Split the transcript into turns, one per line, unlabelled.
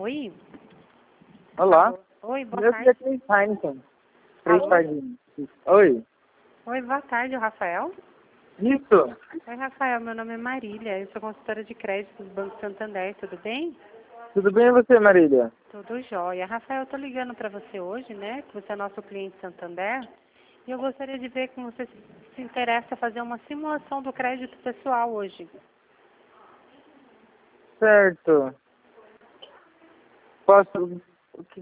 Oi?
Olá.
Oi, boa
Meu
tarde.
filho é Heineken. 3
Alô?
pardinhos. Oi.
Oi, boa tarde, Rafael.
Isso.
Oi, Rafael, meu nome é Marília, eu sou consultora de crédito do Banco Santander, tudo bem?
Tudo bem e você, Marília?
Tudo jóia. Rafael, eu tô ligando para você hoje, né, que você é nosso cliente Santander, e eu gostaria de ver como você se interessa fazer uma simulação do crédito pessoal hoje.
Certo. Posso...